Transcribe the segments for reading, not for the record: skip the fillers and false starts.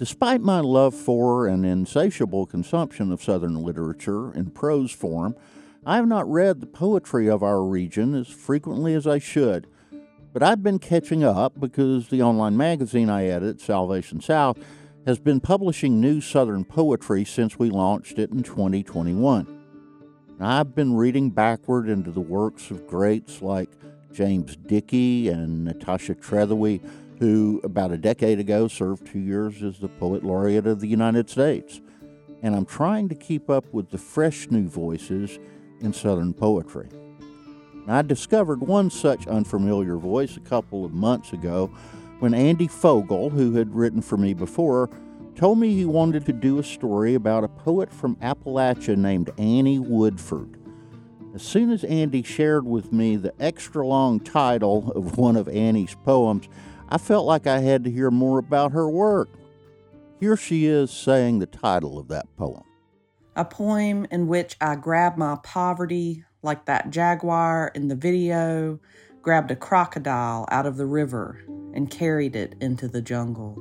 Despite my love for and insatiable consumption of Southern literature in prose form, I have not read the poetry of our region as frequently as I should. But I've been catching up because the online magazine I edit, Salvation South, has been publishing new Southern poetry since we launched it in 2021. I've been reading backward into the works of greats like James Dickey and Natasha Trethewey, who about a decade ago served 2 years as the Poet Laureate of the United States. And I'm trying to keep up with the fresh new voices in Southern poetry. I discovered one such unfamiliar voice a couple of months ago when Andy Fogle, who had written for me before, told me he wanted to do a story about a poet from Appalachia named Annie Woodford. As soon as Andy shared with me the extra-long title of one of Annie's poems, I felt like I had to hear more about her work. Here she is saying the title of that poem. A poem in which I grabbed my poverty like that jaguar in the video grabbed a crocodile out of the river and carried it into the jungle.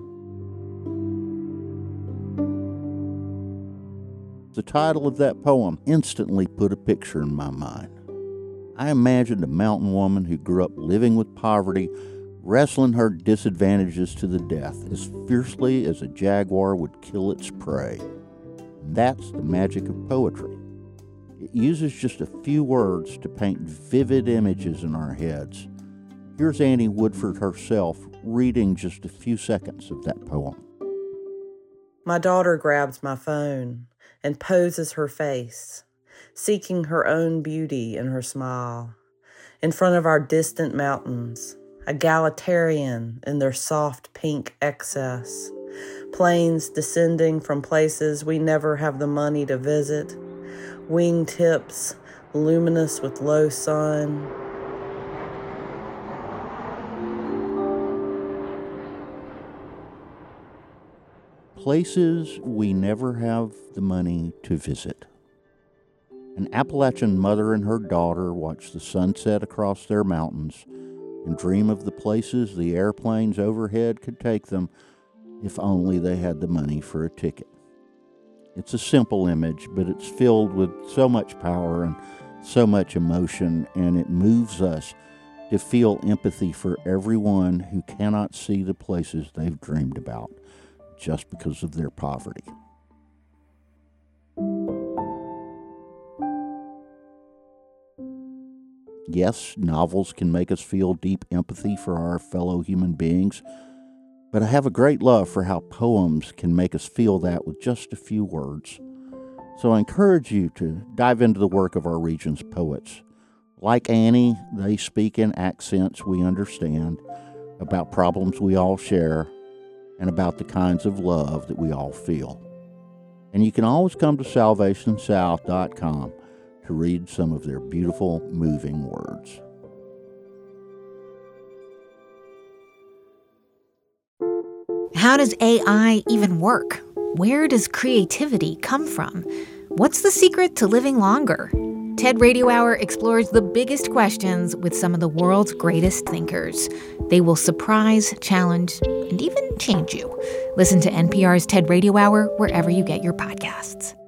The title of that poem instantly put a picture in my mind. I imagined a mountain woman who grew up living with poverty, wrestling her disadvantages to the death as fiercely as a jaguar would kill its prey. And that's the magic of poetry. It uses just a few words to paint vivid images in our heads. Here's Annie Woodford herself reading just a few seconds of that poem. My daughter grabs my phone and poses her face, seeking her own beauty in her smile. In front of our distant mountains, egalitarian in their soft pink excess, planes descending from places we never have the money to visit, wingtips luminous with low sun. Places we never have the money to visit. An Appalachian mother and her daughter watch the sunset across their mountains and dream of the places the airplanes overhead could take them if only they had the money for a ticket. It's a simple image, but it's filled with so much power and so much emotion, and it moves us to feel empathy for everyone who cannot see the places they've dreamed about just because of their poverty. Yes, novels can make us feel deep empathy for our fellow human beings, but I have a great love for how poems can make us feel that with just a few words. So I encourage you to dive into the work of our region's poets. Like Annie, they speak in accents we understand, about problems we all share, and about the kinds of love that we all feel. And you can always come to salvationsouth.com to read some of their beautiful, moving words. How does AI even work? Where does creativity come from? What's the secret to living longer? TED Radio Hour explores the biggest questions with some of the world's greatest thinkers. They will surprise, challenge, and even change you. Listen to NPR's TED Radio Hour wherever you get your podcasts.